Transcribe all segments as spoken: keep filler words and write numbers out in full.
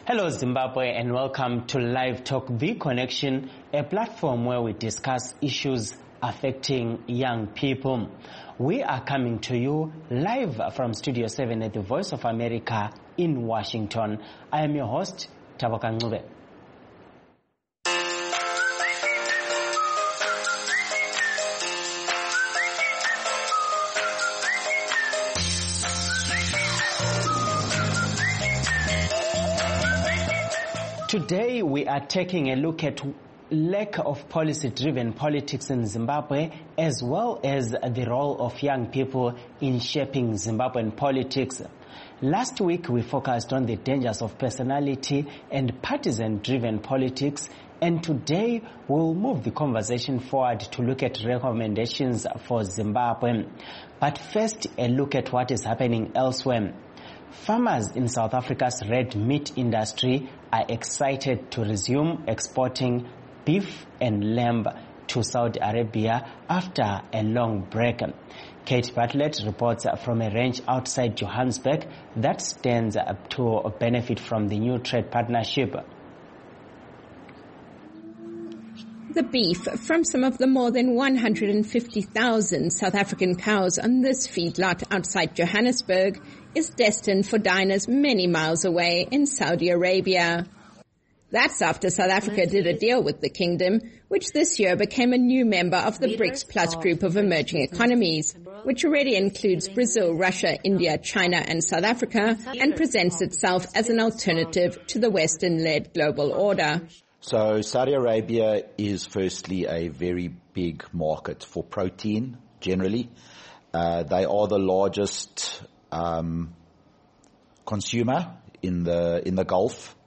Hello Zimbabwe and welcome to Live Talk The Connection, a platform where we discuss issues affecting young people. We are coming to you live from Studio seven at the Voice of America in Washington. I am your host, Taboka Ncube. Today we are taking a look at lack of policy-driven politics in Zimbabwe, as well as the role of young people in shaping Zimbabwean politics. Last week we focused on the dangers of personality and partisan-driven politics, and today we'll move the conversation forward to look at recommendations for Zimbabwe. But first, a look at what is happening elsewhere. Farmers in South Africa's red meat industry are excited to resume exporting beef and lamb to Saudi Arabia after a long break. Kate Bartlett reports from a ranch outside Johannesburg that stands to benefit from the new trade partnership. The beef from some of the more than one hundred fifty thousand South African cows on this feedlot outside Johannesburg is destined for diners many miles away in Saudi Arabia. That's after South Africa did a deal with the kingdom, which this year became a new member of the BRICS Plus group of emerging economies, which already includes Brazil, Russia, India, China and South Africa, and presents itself as an alternative to the Western-led global order. So Saudi Arabia is firstly a very big market for protein generally. Uh, they are the largest um, consumer in the in the Gulf.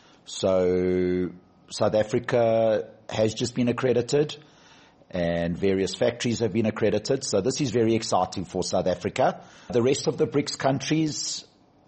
So South Africa has just been accredited and various factories have been accredited. So this is very exciting for South Africa. The rest of the BRICS countries,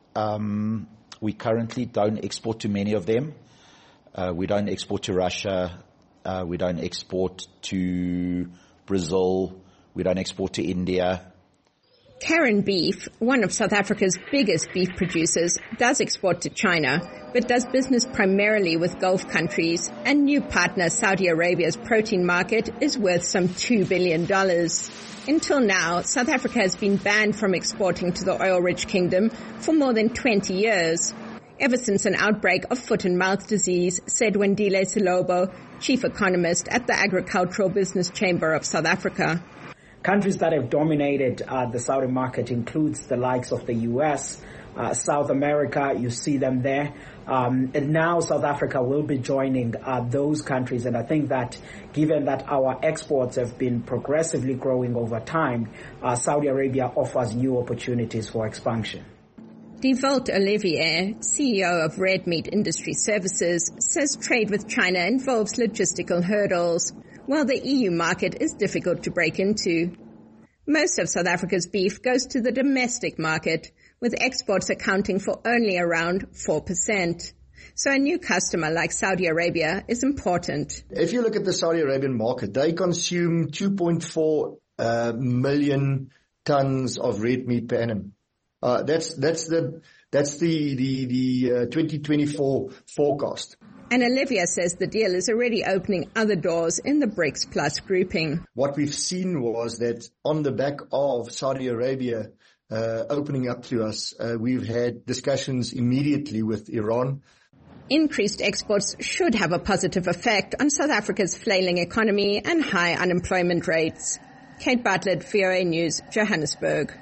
um, we currently don't export to many of them. Uh, we don't export to Russia. Uh, we don't export to Brazil. We don't export to India. Karen Beef, one of South Africa's biggest beef producers, does export to China, but does business primarily with Gulf countries, and new partner Saudi Arabia's protein market is worth some two billion dollars. Until now, South Africa has been banned from exporting to the oil-rich kingdom for more than twenty years. Ever since an outbreak of foot and mouth disease, said Wendile Silobo, chief economist at the Agricultural Business Chamber of South Africa. Countries that have dominated uh, the Saudi market includes the likes of the U S, uh, South America, you see them there. Um, and now South Africa will be joining uh, those countries. And I think that given that our exports have been progressively growing over time, uh, Saudi Arabia offers new opportunities for expansion. Devolt Olivier, C E O of Red Meat Industry Services, says trade with China involves logistical hurdles, while the E U market is difficult to break into. Most of South Africa's beef goes to the domestic market, with exports accounting for only around four percent. So a new customer like Saudi Arabia is important. If you look at the Saudi Arabian market, they consume two point four uh, million tons of red meat per annum. Uh, that's, that's the, that's the, the, the, uh, twenty twenty-four forecast. And Olivia says the deal is already opening other doors in the BRICS Plus grouping. What we've seen was that on the back of Saudi Arabia, uh, opening up to us, uh, we've had discussions immediately with Iran. Increased exports should have a positive effect on South Africa's flailing economy and high unemployment rates. Kate Bartlett, V O A News, Johannesburg.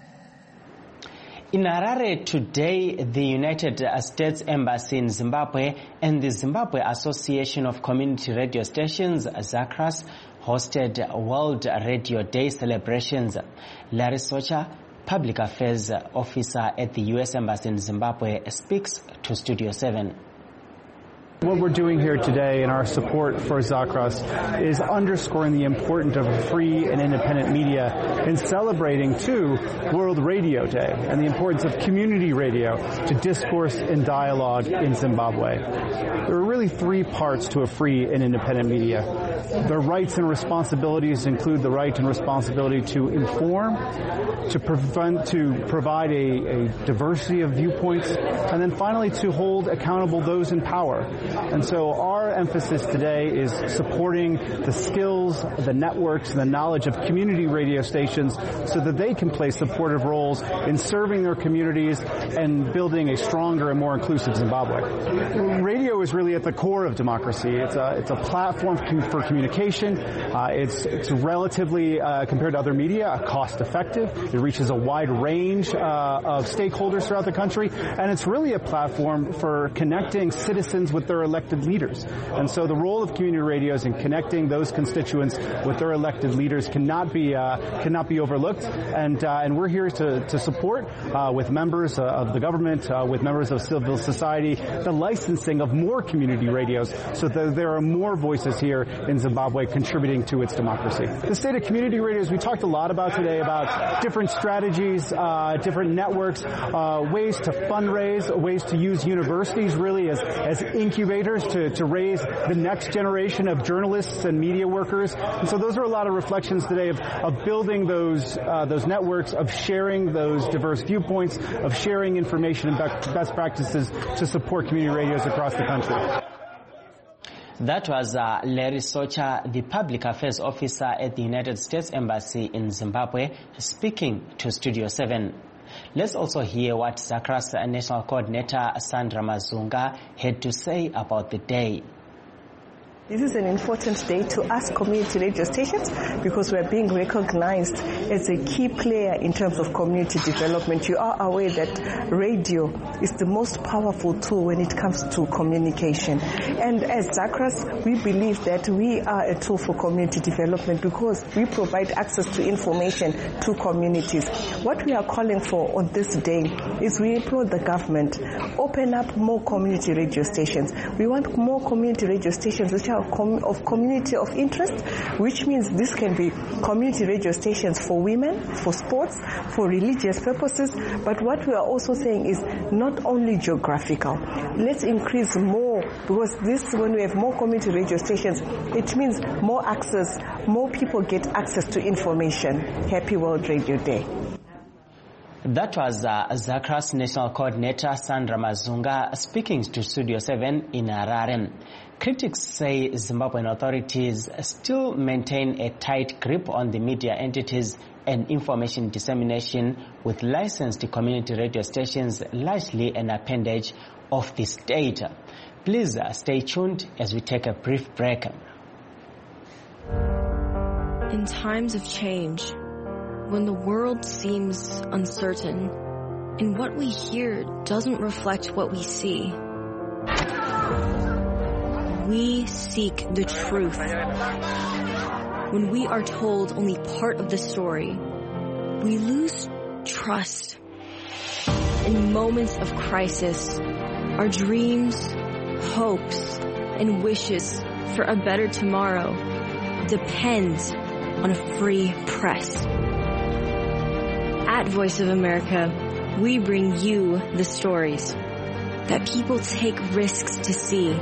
In Harare today, the United States Embassy in Zimbabwe and the Zimbabwe Association of Community Radio Stations, ZACRAS, hosted World Radio Day celebrations. Larry Socha, Public Affairs Officer at the U S Embassy in Zimbabwe, speaks to Studio seven. What we're doing here today in our support for Zakras is underscoring the importance of free and independent media and celebrating, too, World Radio Day and the importance of community radio to discourse and dialogue in Zimbabwe. There are really three parts to a free and independent media. Their rights and responsibilities include the right and responsibility to inform, to prevent, to provide a, a diversity of viewpoints, and then finally to hold accountable those in power. And so our emphasis today is supporting the skills, the networks, the knowledge of community radio stations so that they can play supportive roles in serving their communities and building a stronger and more inclusive Zimbabwe. Radio is really at the core of democracy. It's a, it's a platform for communication. Uh, it's, it's relatively, uh, compared to other media, cost effective. It reaches a wide range uh, of stakeholders throughout the country, and it's really a platform for connecting citizens with their elected leaders. And so the role of community radios in connecting those constituents with their elected leaders cannot be uh, cannot be overlooked. And uh, and we're here to to support uh, with members uh, of the government, uh, with members of civil society, the licensing of more community radios, so that there are more voices here in Zimbabwe contributing to its democracy. The state of community radios we talked a lot about today, about different strategies, uh, different networks, uh, ways to fundraise, ways to use universities really as as incubators to, to raise the next generation of journalists and media workers. And so those are a lot of reflections today of, of building those uh, those networks, of sharing those diverse viewpoints, of sharing information and best practices to support community radios across the country. That was uh, Larry Socha, the Public Affairs Officer at the United States Embassy in Zimbabwe, speaking to Studio seven. Let's also hear what Zakras National Coordinator Sandra Mazunga had to say about the day. This is an important day to us community radio stations because we're being recognized as a key player in terms of community development. You are aware that radio is the most powerful tool when it comes to communication. And as Zakras, we believe that we are a tool for community development because we provide access to information to communities. What we are calling for on this day is we implore the government, open up more community radio stations. We want more community radio stations which are of community of interest, which means this can be community radio stations for women, for sports, for religious purposes. But what we are also saying is not only geographical. Let's increase more, because this, when we have more community radio stations, it means more access, more people get access to information. Happy World Radio Day. That was uh, Zakras National Coordinator Sandra Mazunga speaking to Studio seven in Harare. Critics say Zimbabwean authorities still maintain a tight grip on the media entities and information dissemination, with licensed community radio stations largely an appendage of the state. Please uh, stay tuned as we take a brief break. In times of change, when the world seems uncertain and what we hear doesn't reflect what we see, we seek the truth. When we are told only part of the story, we lose trust. In moments of crisis, our dreams, hopes, and wishes for a better tomorrow depend on a free press. At Voice of America, we bring you the stories that people take risks to see.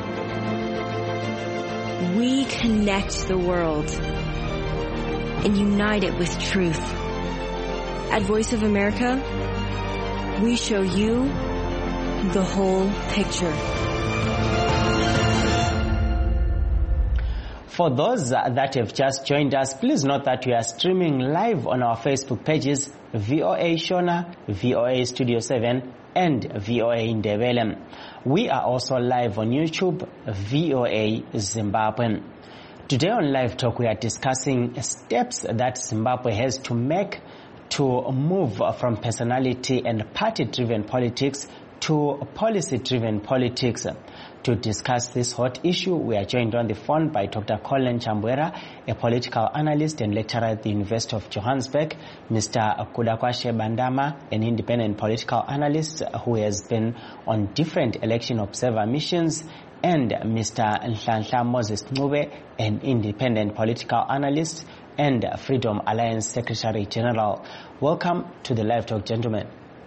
We connect the world and unite it with truth. At Voice of America, we show you the whole picture. For those that have just joined us, please note that we are streaming live on our Facebook pages, V O A Shona, V O A Studio seven, and V O A Ndebele. We are also live on YouTube, V O A Zimbabwe. Today on Live Talk, we are discussing steps that Zimbabwe has to make to move from personality and party-driven politics to policy-driven politics. To discuss this hot issue, we are joined on the phone by Doctor Colin Chambwera, a political analyst and lecturer at the University of Johannesburg, Mister Kudakwashe Bandama, an independent political analyst who has been on different election observer missions, and Mister Nhlanhla Moses Ncube, an independent political analyst and Freedom Alliance Secretary General. Welcome to the Live Talk, gentlemen.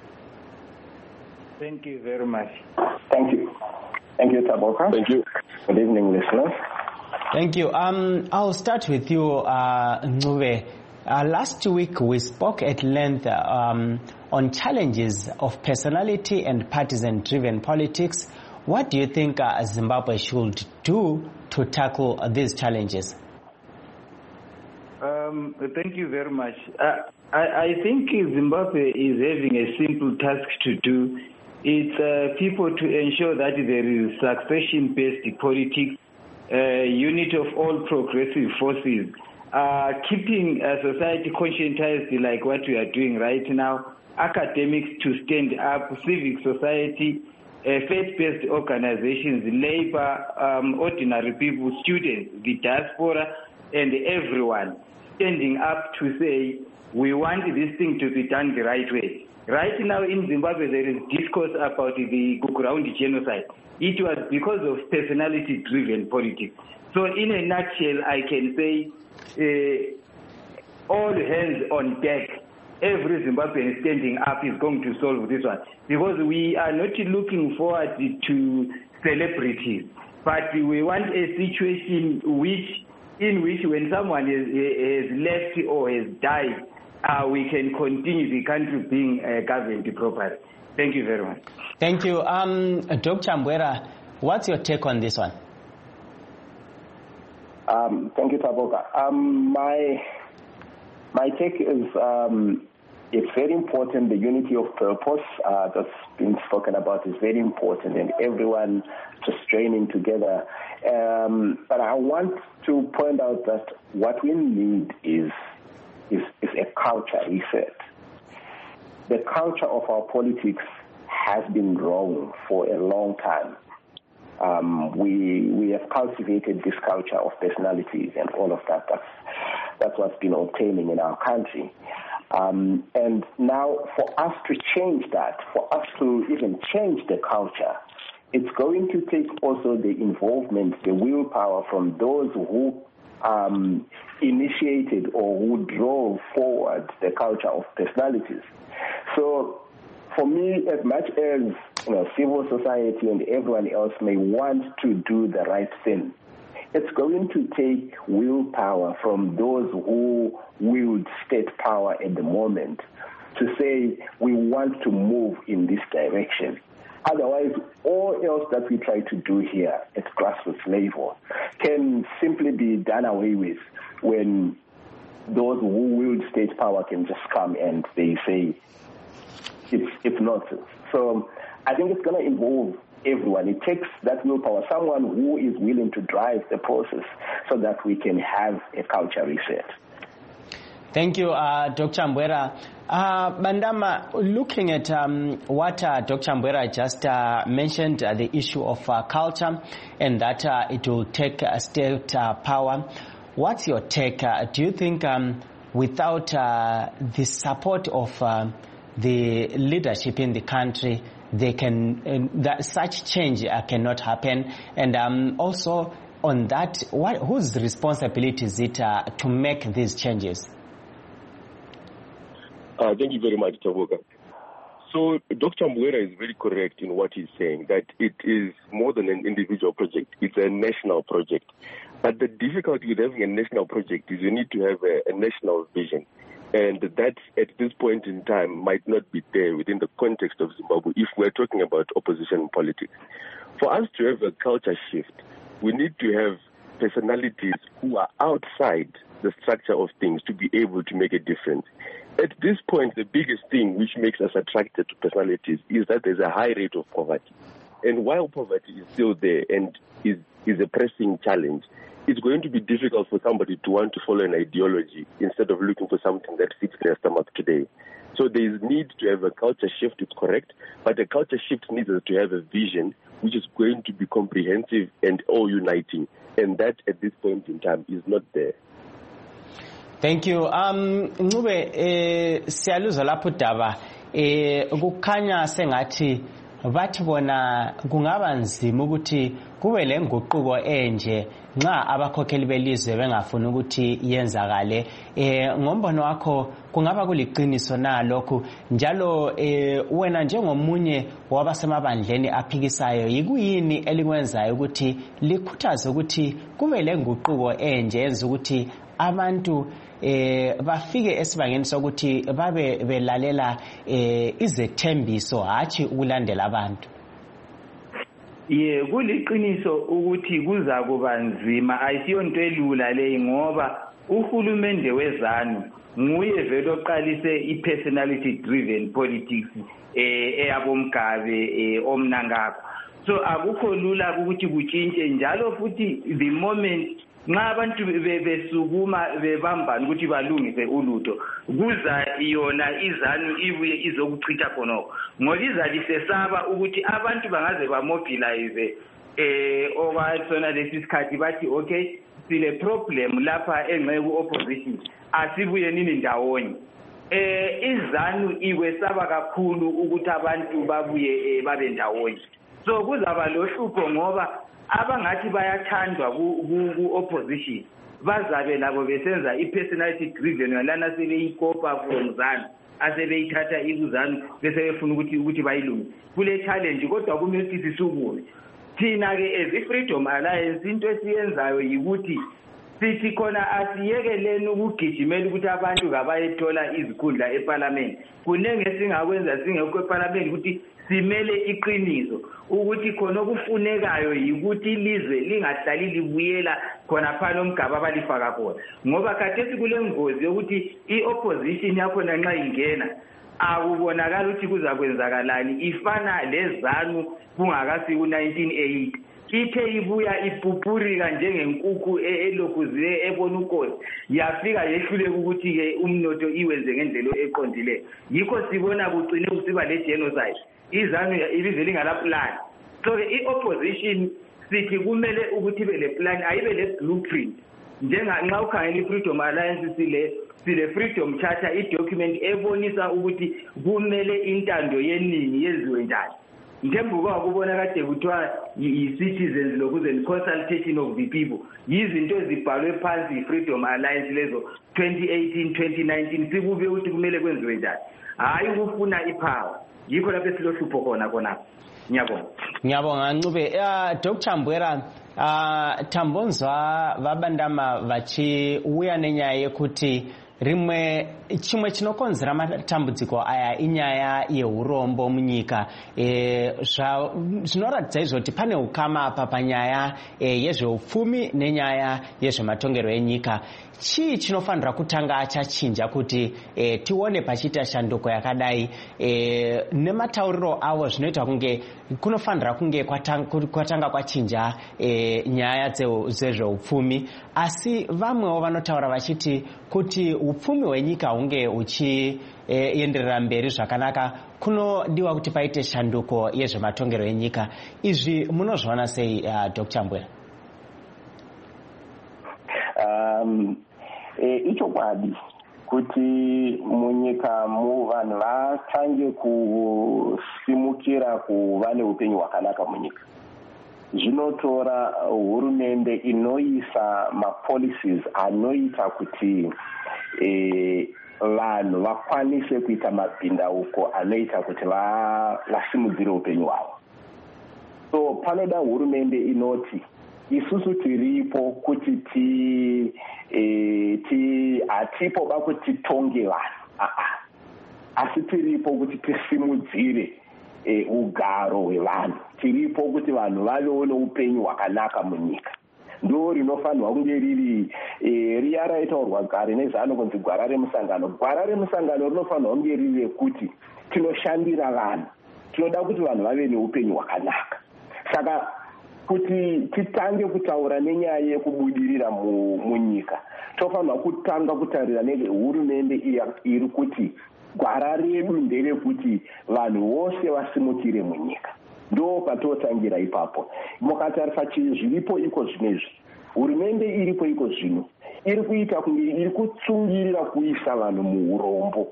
Thank you very much. Thank you. Thank you, Taboka. Thank you. Good evening, listeners. Thank you. Um, I'll start with you, uh, Ncube. Uh, last week we spoke at length um, on challenges of personality and partisan-driven politics. What do you think uh, Zimbabwe should do to tackle uh, these challenges? Um, thank you very much. Uh, I, I think Zimbabwe is having a simple task to do. It's uh, people to ensure that there is succession-based politics, uh, unit of all progressive forces, uh, keeping uh, society conscientized like what we are doing right now, academics to stand up, civic society, uh, faith-based organizations, labor, um, ordinary people, students, the diaspora, and everyone standing up to say, we want this thing to be done the right way. Right now in Zimbabwe, there is discourse about the Gukuraundi genocide. It was because of personality-driven politics. So in a nutshell, I can say uh, all hands on deck. Every Zimbabwean standing up is going to solve this one. Because we are not looking forward to celebrities, but we want a situation which, in which when someone has, has left or has died, uh, we can continue the country being uh, governed properly. Thank you very much. Thank you. Um, Doctor Mbwera, what's your take on this one? Um, thank you, Taboka. Um, my my take is um, it's very important. The unity of purpose uh, that's been spoken about is very important, and everyone just joining together. Um, but I want to point out that what we need is is, is a culture reset. The culture of our politics has been wrong for a long time. Um, we we have cultivated this culture of personalities and all of that. That's, that's what's been obtaining in our country. Um, and now for us to change that, for us to even change the culture, it's going to take also the involvement, the willpower from those who um, initiated or who drove forward the culture of personalities. So for me, as much as you know, civil society and everyone else may want to do the right thing, it's going to take willpower from those who wield state power at the moment to say we want to move in this direction. Otherwise, all else that we try to do here at grassroots level can simply be done away with when those who wield state power can just come and they say it's, it's nonsense. So I think it's going to involve everyone. It takes that willpower, someone who is willing to drive the process so that we can have a culture reset. Thank you, uh, Doctor Mbwera. Uh, Bandama, looking at um, what uh, Doctor Mbwera just uh, mentioned, uh, the issue of uh, culture and that uh, it will take uh, state uh, power, what's your take? Uh, do you think um, without uh, the support of uh, the leadership in the country, they can uh, that such change uh, cannot happen? And um, also on that, what, whose responsibility is it uh, to make these changes? Uh, thank you very much, Taboka. So Doctor Mbwera is very correct in what he's saying, that it is more than an individual project. It's a national project. But the difficulty with having a national project is you need to have a, a national vision. And that, at this point in time, might not be there within the context of Zimbabwe if we're talking about opposition politics. For us to have a culture shift, we need to have personalities who are outside the structure of things to be able to make a difference. At this point, the biggest thing which makes us attracted to personalities is that there's a high rate of poverty. And while poverty is still there and is, is a pressing challenge, it's going to be difficult for somebody to want to follow an ideology instead of looking for something that fits their stomach today. So there is need to have a culture shift, it's correct, but a culture shift needs us to have a vision which is going to be comprehensive and all-uniting. And that, at this point in time, is not there. Thank you. Um, Ncube, eh, siyaluzwa lapho daba, eh, kukhanya sengathi bathi bona kungaba nzima ukuthi kube lenguquko enje nxa abakhokheli belizwe bengafuni ukuthi yenzakale. eh ngombono wakho kungaba kuliqiniso na lokho njalo eh wena njengomunye wabasemabandleni aphikisayo yikuyini elikwenzayo ukuthi likhuthaze ukuthi kube lenguquko enje yenza ukuthi abantu eh bafike esibangeni sokuthi babe belalela eh izethembiso hathi ukulandela abantu? Ye kuliqiniso ukuthi kuza kuba nzima, ayisiyo into elula leyi ngoba uhulumende wezanu nguye vele oqalise i-personality driven politics eh eyabomgabe eh omnangakho. So akukho lula ukuthi kutshintshe njalo futhi the moment nxa abantu besukuma bebambana ukuthi balungise ulutho kuza iyona izanu ibuye izokuchitha khonoko ngoba izalisesaba ukuthi abantu bangaze bamobilize eh okwasona lesi sikhathi bathi okay sile problem lapha enqeku opposition asibuye nini ndawonye. eh izanu iwesaba kakhulu ukuthi abantu babuye babe ndawonye. So kuzaba lohlupho ngoba abangathi bayathandwa ku-opposition bazabe labo besenza i-personality driven lana sebeyikopa from zanu asebeyithatha ikuzanu bese befuna ukuthi ukuthi bayilunge kule challenge. Kodwa kumele ukuthi sisukume thina-ke as i-Freedom Alliance into esiyenzayo yikuthi sithi khona asiyekeleni ukugijimela ukuthi abantu kabayethola izikhundla eParliament. Kunenge singakwenza singekho eParliament ukuthi simele iqiniso ukuthi khona okufunekayo yikuthi ilizwe lingahlali libuyela khona phana omgaba abalifaka khona ngoba khathesi kule ngozi yokuthi i-opposition yakhona nxa ingena akubonakala ukuthi kuzakwenzakalani ifana lezanu kungakasi ku-nineteen eighty ithe ibuya ipupurika njengenkukhu elokhuziwe ebona ukosi yafika yehluleka ukuthi-ke umnotho iwenze ngendlela eqondileyo. Yikho sibona kugcine kusiba le-genocide izanu ibize lingala plan. So i-opposition sithi kumele ukuthi ibe le plan ayibe le blueprint njenga nxa ukhangela i-Freedom Alliance sile sile Freedom Charter i-document ebonisa ukuthi kumele intando yeningi yenziwe njani. Njengoba kubona kade kuthiwa i-citizens lokuze consultation of the people yizinto ezibhalwe phansi i-Freedom Alliance lezo twenty eighteen twenty nineteen sikube ukuthi kumele kwenziwe njani hayi ukufuna ipower. Yikho lapho silohlupho khona khona. Ngiyabonga. Ngiyabonga Ncube. uh, Doctor Mbwera, uh, tambonzwa vabandama vachi uya nenyaya yekuti rimwe chimwe chinokonzera matambudziko aya inyaya yeurombo munyika. e, zvinoratidza izvoti pane ukama apa panyaya e, yezveupfumi nenyaya yezvematongero enyika. Chii chinofanira kutanga chachinja kuti e, tione pachiita shanduko yakadai e, nematauriro avo zvinoita kunge kunofanira kunge kwatanga, kwatanga kwachinja e, nyaya dzezveupfumi, asi vamwewo vanotaura vachiti kuti upfumi hwenyika hunge uchienderera e, mberi zvakanaka kunodiwa kuti paite shanduko yezvematongero enyika. Izvi munozviona sei uh, Doctor Mbwera? Um, e, ichokwadi kuti munyika mu vanhu vatange kusimukira kuva neupenyu hwakanaka munyika zvinotora hurumende inoisa mapolicies anoita kuti e, vanhu vakwanise kuita mabhindauko anoita kuti vasimudzire upenyu hwavo. So panoda hurumende inoti isusu tiripo kuti ti e, ti atipo bakuti tonge vanhu aa asi tiripo kuti tisimudzire e, ugaro hwevanhu, tiripo kuti vanhu vavewo neupenyu hwakanaka munyika. Ndo rinofanirwa kunge riri e, riya raitaurwa gare nezano kunzi gwara remusangano. Gwara remusangano rinofanirwa kunge riri rekuti tinoshandira vanhu, tinoda kuti vanhu vave neupenyu hwakanaka. Saka kuti titange kutaura nenyaya yekubudirira munyika tofanirwa kutanga kutarira nehurumende iri kuti gwara redu nderekuti vanhu vose vasimukire munyika. Ndo patotangira ipapo. Mukatarisa zviripo iko zvinezvi, hurumende iripo iko zvino iri kuita kunge iri kutsungirira kuisa vanhu muurombo.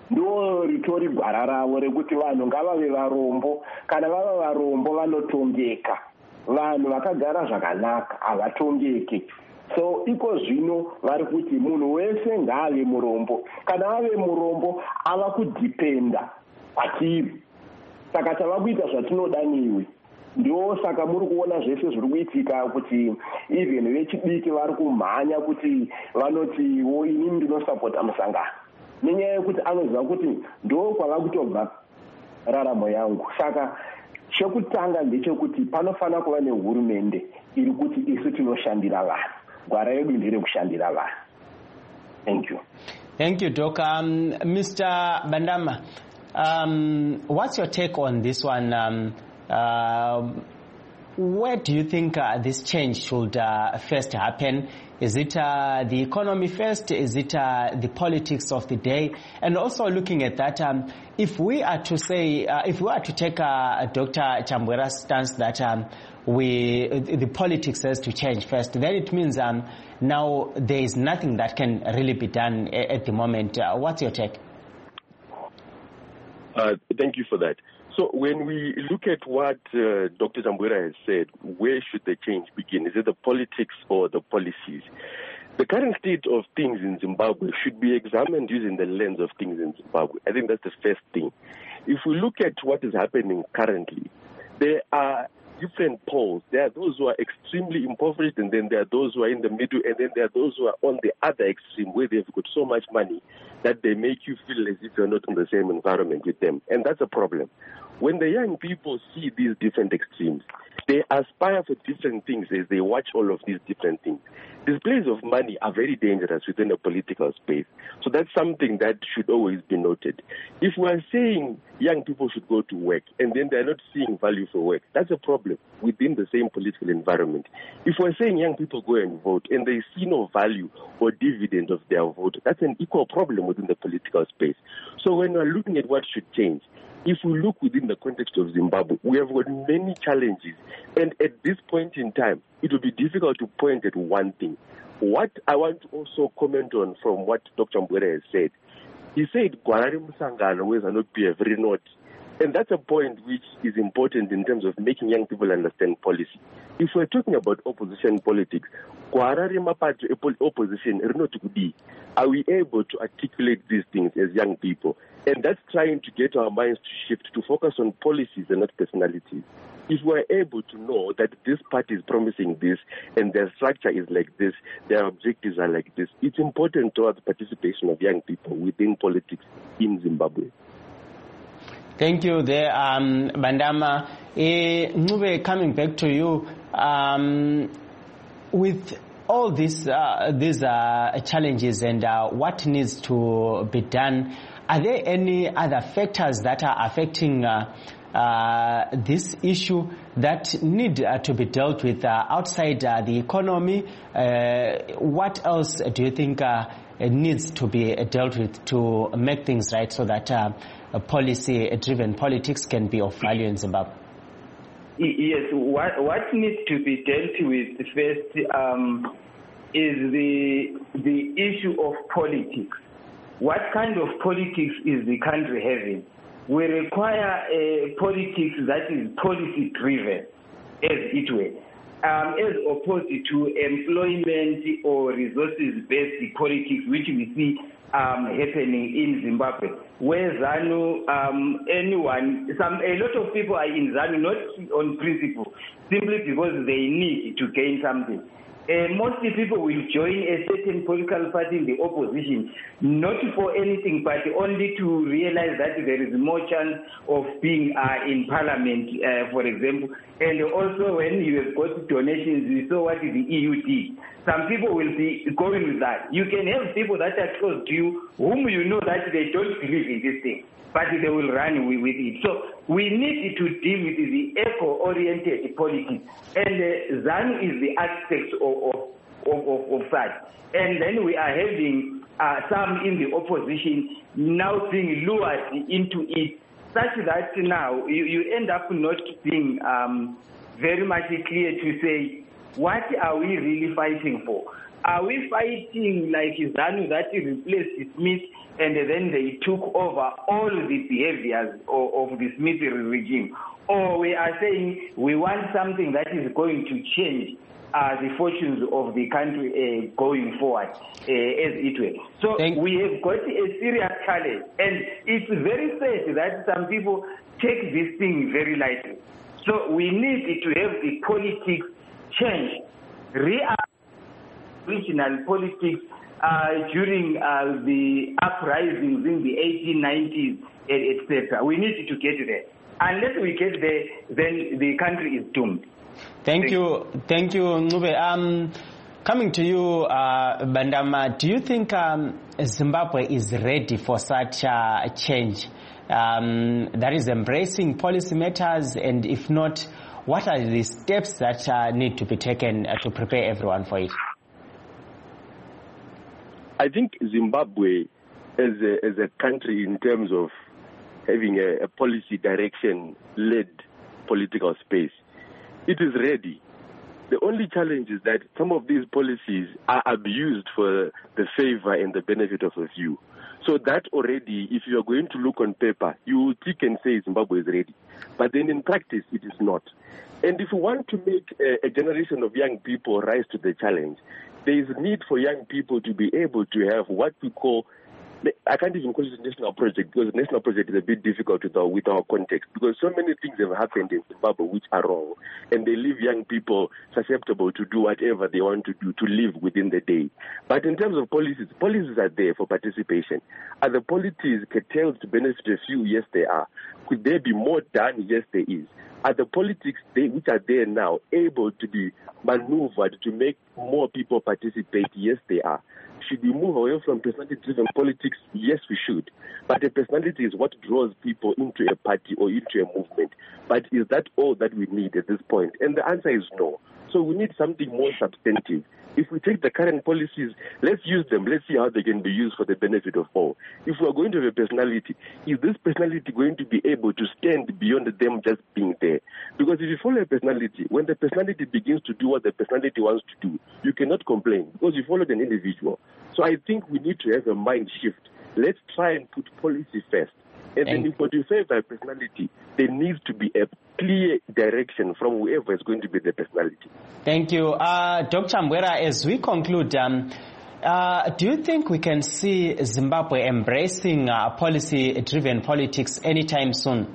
ndo ritori gwara ravo rekuti vanhu ngavave varombo, kana vava varombo vanotongeka. Vanhu vakagara zvakanaka havatongeki. So iko zvino vari kuti munhu wese ngaave murombo, kana ave murombo ava kudhipenda patiri. Saka tava kuita zvatinoda niwe. Ndio saka muri kuona zvese zviri kuitika kuti even vechidiki vari kumhanya kuti vanoti wo ini ndinosapota musangano, nenyaya yekuti anoziva kuti ndo kwava kutobva raramo yangu. Saka chekutanga ndechekuti panofanira kuva nehurumende iri kuti isu tinoshandira vanhu, gwara yedu ndere kushandira vanhu. Thank you. Thank you, Doc. Um, Mister Bandama, um, what's your take on this one? Um, uh, where do you think uh, this change should uh, first happen? Is it uh, the economy first? Is it uh, the politics of the day? And also looking at that, um, if we are to say, uh, if we are to take uh, Doctor Chambwera's stance that um, we, the politics has to change first, then it means um, now there is nothing that can really be done at the moment. Uh, what's your take? Uh, thank you for that. So when we look at what uh, Doctor Chambwera has said, where should the change begin? Is it the politics or the policies? The current state of things in Zimbabwe should be examined using the lens of things in Zimbabwe. I think that's the first thing. If we look at what is happening currently, there are different poles. There are those who are extremely impoverished, and then there are those who are in the middle, and then there are those who are on the other extreme where they've got so much money that they make you feel as if you're not in the same environment with them. And that's a problem. When the young people see these different extremes, they aspire for different things as they watch all of these different things. Displays of money are very dangerous within a political space. So that's something that should always be noted. If we're saying young people should go to work and then they're not seeing value for work, that's a problem within the same political environment. If we're saying young people go and vote and they see no value or dividend of their vote, that's an equal problem within the political space. So when we're looking at what should change, if we look within the context of Zimbabwe, we have got many challenges. And at this point in time, it will be difficult to point at one thing. What I want to also comment on from what Doctor Mbwera has said, he said, Gwarari Musangano weza not be every note. And that's a point which is important in terms of making young people understand policy. If we're talking about opposition politics, Gwarari Mapati opposition, are we able to articulate these things as young people? And that's trying to get our minds to shift to focus on policies and not personalities. If we're able to know that this party is promising this and their structure is like this, their objectives are like this, it's important towards participation of young people within politics in Zimbabwe. Thank you there, um, Bandama. Eh, Ncube, coming back to you, um, with all these, uh, these uh, challenges and uh, what needs to be done, are there any other factors that are affecting uh, uh, this issue that need uh, to be dealt with uh, outside uh, the economy? Uh, what else do you think uh, needs to be dealt with to make things right so that uh, policy-driven politics can be of value in Zimbabwe? Yes, what, what needs to be dealt with first um, is the the issue of politics. What kind of politics is the country having? We require a politics that is policy-driven, as it were, um, as opposed to employment or resources-based politics, which we see um, happening in Zimbabwe, where ZANU, um, anyone, some a lot of people are in ZANU not on principle, simply because they need to gain something. Uh, mostly people will join a certain political party in the opposition, not for anything, but only to realize that there is more chance of being uh, in parliament, uh, for example. And also when you have got donations, you saw what the E U did. Some people will be going with that. You can have people that are close to you, whom you know that they don't believe in this thing, but they will run with, with it. So we need to deal with the eco-oriented politics. And uh, ZANU is the aspect of, of, of, of that. And then we are having uh, some in the opposition now being lured into it, such that now you, you end up not being um, very much clear to say, what are we really fighting for? Are we fighting like ZANU that replaced Smith and then they took over all the behaviors of, of the Smith regime. Or we are saying we want something that is going to change uh, the fortunes of the country uh, going forward uh, as it were. So Thank we have got a serious challenge, and it's very sad that some people take this thing very lightly. So we need to have the politics change, real regional politics uh, during uh, the uprisings in the eighteen nineties, et cetera. We need to get there. Unless we get there, then the country is doomed. Thank, Thank you. Thank you, Ncube. Um, coming to you, uh, Bandama, do you think um, Zimbabwe is ready for such a change um, that is embracing policy matters? And if not, what are the steps that uh, need to be taken uh, to prepare everyone for it? I think Zimbabwe as a, as a country, in terms of having a, a policy direction-led political space, it is ready. The only challenge is that some of these policies are abused for the favor and the benefit of a few. So that already, if you are going to look on paper, you tick and say Zimbabwe is ready. But then in practice, it is not. And if we want to make a, a generation of young people rise to the challenge, there is a need for young people to be able to have what we call, I can't even call it a national project, because a national project is a bit difficult with our, with our context, because so many things have happened in Zimbabwe which are wrong, and they leave young people susceptible to do whatever they want to do, to live within the day. But in terms of policies, policies are there for participation. Are the policies curtailed to benefit a few? Yes, they are. Could there be more done? Yes, there is. Are the politics they, which are there now able to be maneuvered to make more people participate? Yes, they are. Should we move away from personality-driven politics? Yes, we should. But a personality is what draws people into a party or into a movement. But is that all that we need at this point? And the answer is no. So we need something more substantive. If we take the current policies, let's use them. Let's see how they can be used for the benefit of all. If we are going to have a personality, is this personality going to be able to stand beyond them just being there? Because if you follow a personality, when the personality begins to do what the personality wants to do, you cannot complain because you followed an individual. So I think we need to have a mind shift. Let's try and put policy first. And then if what you favor personality, there needs to be a clear direction from whoever is going to be the personality. Thank you. Uh, Doctor Mbwera, as we conclude, um, uh, do you think we can see Zimbabwe embracing uh, policy-driven politics anytime soon?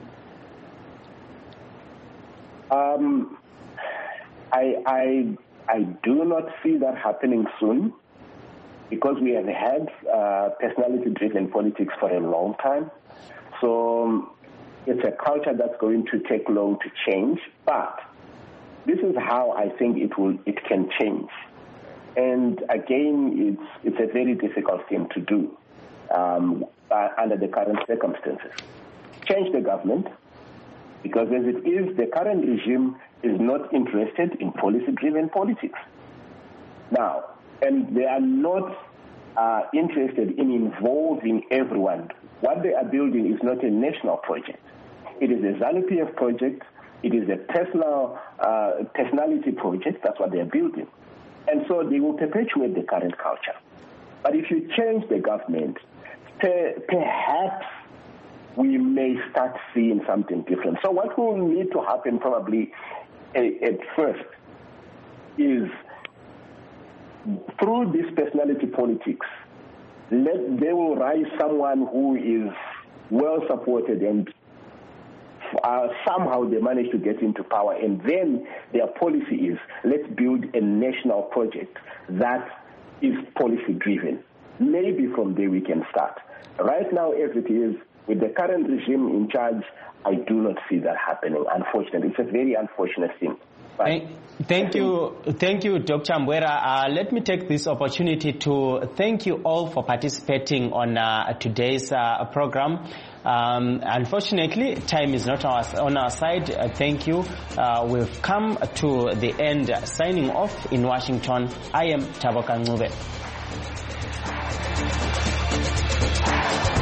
Um, I, I, I do not see that happening soon, because we have had uh, personality-driven politics for a long time. So um, it's a culture that's going to take long to change, but this is how I think it will it can change. And again, it's it's a very difficult thing to do um, uh, under the current circumstances. Change the government, because as it is, the current regime is not interested in policy-driven politics. Now, and they are not uh, interested in involving everyone. What they are building is not a national project. It is a ZANU-P F project. It is a personal uh, personality project. That's what they are building. And so they will perpetuate the current culture. But if you change the government, per- perhaps we may start seeing something different. So what will need to happen probably uh, at first is, through this personality politics, let, they will rise someone who is well supported, and uh, somehow they manage to get into power, and then their policy is, let's build a national project that is policy driven. Maybe from there we can start. Right now, as it is, with the current regime in charge, I do not see that happening, unfortunately. It's a very unfortunate thing. Thank, thank you, thank you, Doctor Mbwera. Uh, let me take this opportunity to thank you all for participating on uh, today's uh, program. Um, unfortunately, time is not our, on our side. Uh, thank you. Uh, we've come to the end. Signing off in Washington, I am Taboka Ncube.